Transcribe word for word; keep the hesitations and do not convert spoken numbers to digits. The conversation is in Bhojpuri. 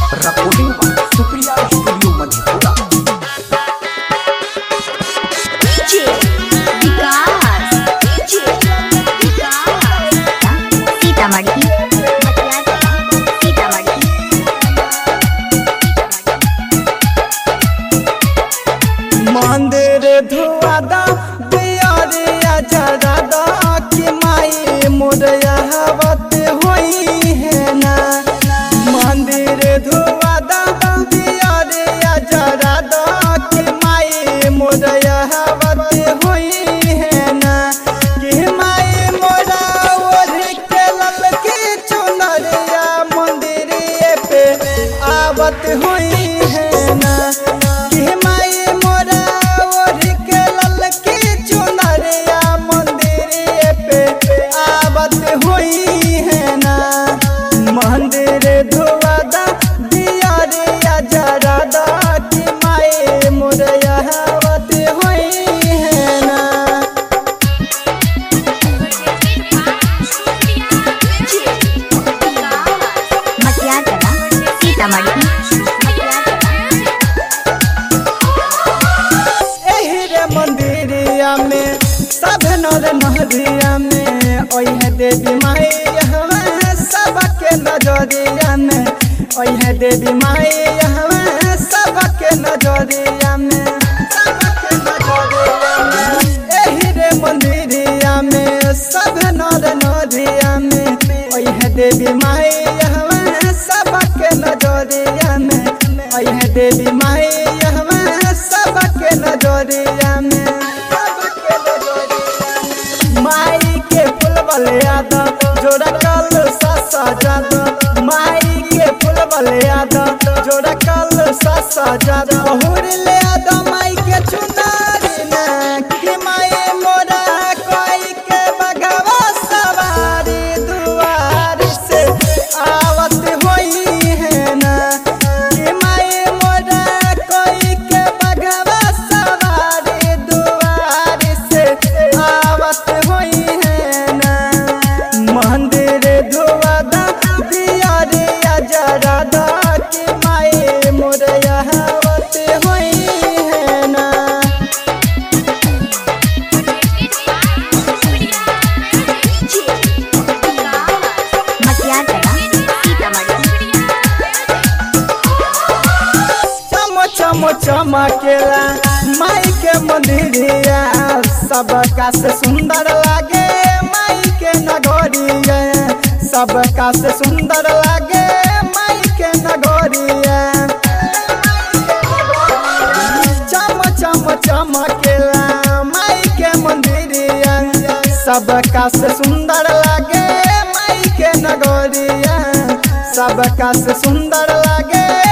recording by Supriya Studio Madhepura. D J Vikas D J विकास सीतामढ़ी सीतामढ़ी मंदिर धुआदा दियारिया जरादा कि माई मोरया हवत होई है ना। मंदिर धुआदा दियारिया जरादा कि माई मोरया हवत होई है ना। कि माई मोरा ओढ़ के ललकी चुनरिया मंदिर पे आवत होई है ना। कि माई मोरा ओढ़ के ललकी चुनरिया मंदिर पे आवत होई है ना। मंदिर धुआदा दियारिया जरादा कि माई मोरया आवत होई है ना। मटियागला सीतामढ़ी एही रे मंदिरिया में सब नर नहरिया में ओहे देवी माई हमें सबके नजरिया में। ओहे देवी माई हमें सबके नजरिया में सबके नजरिया में। एही रे मंदिरिया में सब नर नहरिया में ओहे देवी माई हमें सबके नजरिया में। ओहे देवी माई हमें सबके नजरिया में सबके नजरिया में। माई के फूल बलियाद जोड़ा कल ससा जाद माई के फूल बलियाद जोड़ा कल ससा जाद हुर ले आद माई के चुनारी ना। कि माई मोरा कोई के बगवा सवारी दुआर से आवत होई है ना। कि माई मोरा कोई के बगवा सवारी दुआर से आवत होई है ना। मंदिर धुआदा दियारिया जरादा कि माई मोरया आवत होई है ना। मटियागला सीतामढ़ी चम चम चमकेला माई के मंदिरिया सबका से सुंदर लागे माई के नगरिया। सबका से सुंदर लागे माई के नगरिया। चम चम चमकेला माई के मंदिरिया सबका से सुंदर लागे माई के नगरिया। सबका से सुंदर लागे